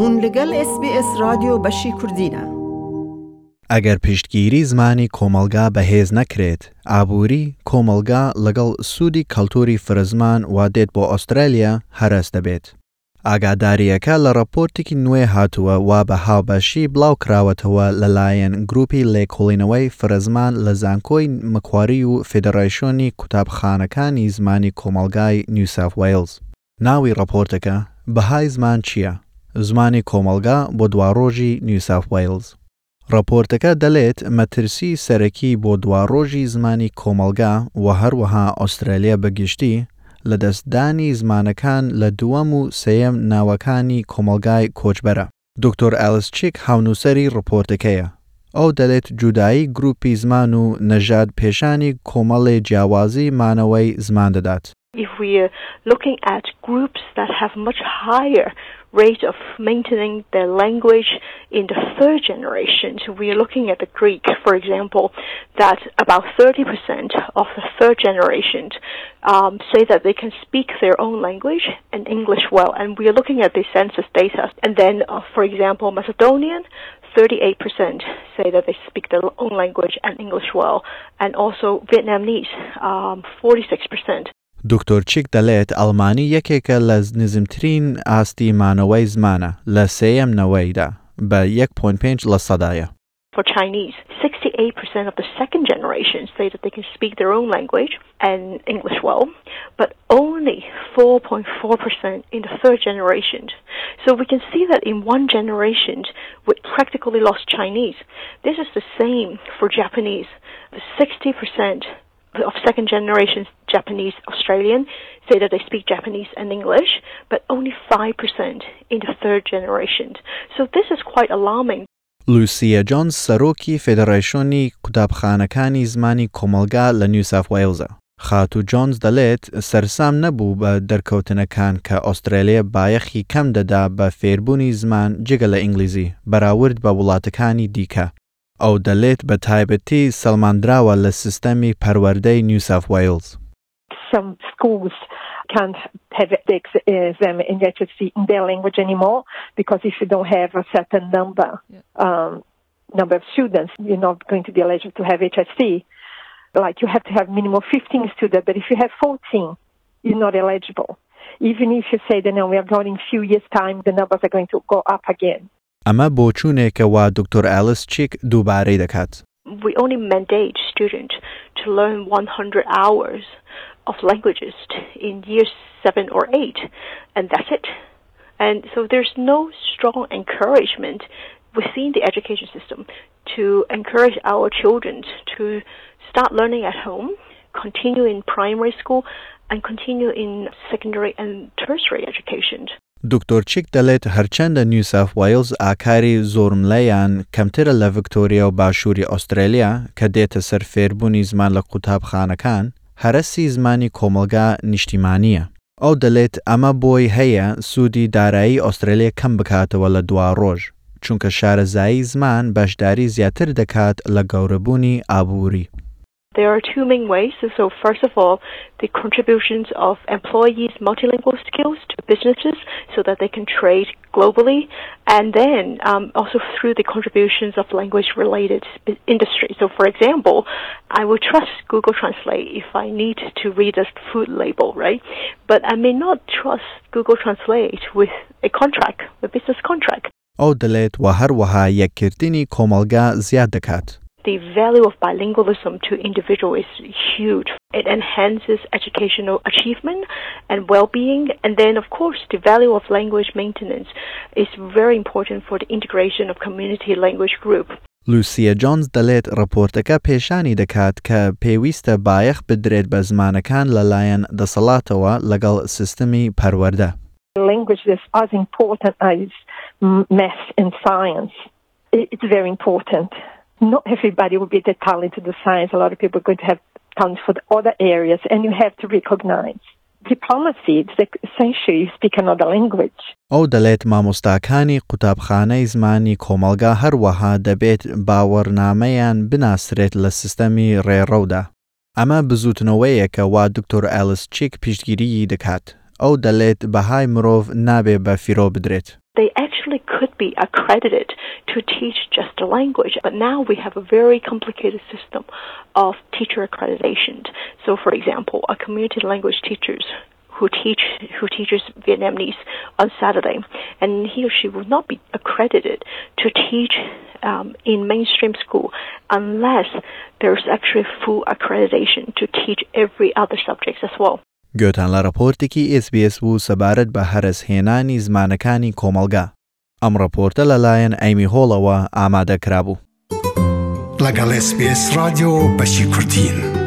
بوون لەگەڵ SBS رادیۆ بەشی کوردینە. ئەگەر پشتگیری زمانی کۆمەلگا بەهێز نەکرێت، ئابووری کۆمەلگا لەگەڵ سوودی کەلتوری فرزمان وا دێت بۆ ئوسترالیا هەرەس دەبێت. ئاگاداریەکە لە ڕاپۆرتێکی نوێ هاتووە وا بە هاوبەشی بڵاو کراوەتەوە لەلایەن گروپی لێکۆڵینەوەی فرزمان لە زانکۆی مەکواری و فێدەڕایشۆنی قوتابخانەکانی زمانی کۆمەلگای نیو ساوث وێلز. ناوی ڕاپۆرتەکە بەهای زمان چییە؟ زمانی کۆمەلگا بۆ دواڕۆژی نیو ساوث وێلز. راپۆرتەکە دەڵێت مەترسی سەرەکی بۆ دواڕۆژی زمانی کۆمەلگا و هەروەها ئوسترالیا بەگشتی لە دەستدانی زمانەکان لە دووەم و سێیەم ناوەکانی کۆمەلگای کۆچبەرە. دکتۆر ئالیس چیک هاونووسەری راپۆرتەکەیە. ئەو دەڵێت جودایی گروپی زمان و نەژاد پێشانی کۆمەڵێ جیاوازی مانەوەی زمان دەدات. If we are looking at groups that have much higher rate of maintaining their language in the third generation, so we are looking at the Greek, for example, that about 30% of the third generation say that they can speak their own language and English well, and we are looking at the census data. And then, for example, Macedonian, 38% say that they speak their own language and English well, and also Vietnamese, 46%. دکتۆر چیک دەڵێت ئەڵمانی یەکێکە لە نزمترین ئاستی مانەوەی زمانە لە سێیەم نەوەیدا بە 1.5%. For Chinese, 68% of the second generation say that they can speak their own language and English well, but only 4.4% in the third generation. So we can see that in one generation, we practically lost Chinese. This is the same for Japanese. 60% of second generation Japanese Australian say that they speak Japanese and English, but only 5% in the third generation. So this is quite alarming. لوسیا جونز سەرۆکی فێدەڕایشۆنی قوتابخانەکانی زمانی کۆمەلگا لە نیو ساوث وێلزە. خاتو جونز دەڵێت سەرسام نەبوو بە دەرکەوتنەکان کە ئوسترالیا بایەخی کەم دەدا بە فێربوونی زمان جگە لە ئینگلیزی بەراورد بە وڵاتەکانی دیکە. ئەو دەڵێت بە تایبەتی سەلماندراوە لە سیستەمی پەروەردەی نیو ساوث وێلز. Some schools can't have the exam in HSC in their language anymore because if you don't have a certain number of students, you're not going to be eligible to have HSC. Like you have to have minimum 15 students, but if you have 14, you're not eligible. Even if you say that now we are going in a few years' time, the numbers are going to go up again. ئەمە بۆچوونێکە وا دکتۆر ئالیس چیک دووبارەی دەکات. We only mandate students to learn 100 hours of languages in years 7 or 8, and that's it. And so there's no strong encouragement within the education system to encourage our children to start learning at home, continue in primary school, and continue in secondary and tertiary education. دکتۆر چیک دەڵێت هەرچەندە نیو ساوث وێلز ئاکاری زۆرملەیان کەمترە لە ڤیکتۆریا و باشووری ئوسترالیا کە دێتە سەر فێربوونی زمان لە قوتابخانەکان، هەرەسی زمانی کۆمەلگا نیشتیمانیە. ئەو دەڵێت ئەمە بۆی هەیە سوودی دارایی ئوسترالیا کەم بکاتەوە لە دواڕۆژ، چونکە شارەزایی زمان بەشداری زیاتر دەکات لە گەورەبوونی ئابووری. There are two main ways. So first of all, the contributions of employees' multilingual skills to businesses so that they can trade globally, and then also through the contributions of language-related industry. So for example, I will trust Google Translate if I need to read a food label, right? But I may not trust Google Translate with a contract, a business contract. ئەو دەڵێت و هەروەها یەککردنی کۆمەلگا زیاد دەکات. The value of bilingualism to individual is huge. It enhances educational achievement and well-being. And then, of course, the value of language maintenance is very important for the integration of community language group. لوسیا جونز دەڵێت ڕاپۆرتەکە پێشانی دەکات کە پێویستە بایەخ بدرێت بە زمانەکان لەلایەن دەسەڵاتەوە لەگەڵ سیستەمی پەروەردە. Language is as important as math and science. It's very important. Not everybody will be the talented to science. A lot of people are going to have talent for the other areas, and you have to recognize. Diplomacy is essential. You speak another language. ئەو دەڵێت مامۆستاکانی قوتابخانەی زمانی کۆمەلگا هەروەها دەبێت باوەڕنامەیان بناسرێت لە سیستەمی ڕێڕەودا. ئەمە بزوتنەوەیەکە وا دکتۆر ئالیس چیک پشتگیری دەکات. ئەو دەڵێت بەهای مرۆڤ نابێ بە فیرۆ بدرێت. They actually could be accredited to teach just a language, but now we have a very complicated system of teacher accreditation. So, for example, a community language teachers who teaches Vietnamese on Saturday, and he or she will not be accredited to teach in mainstream school unless there's actually full accreditation to teach every other subject as well. گوتان لە راپۆرتێکی SBS بوو سەبارەت بە هەرسهێنانی زمانەکانی کۆمەلگا. ئەم راپۆرتە لەلایەن ئەیمی هۆڵەوە ئامادەکرابوو. لەگەڵ SBS رادیۆ بەشی کوردین.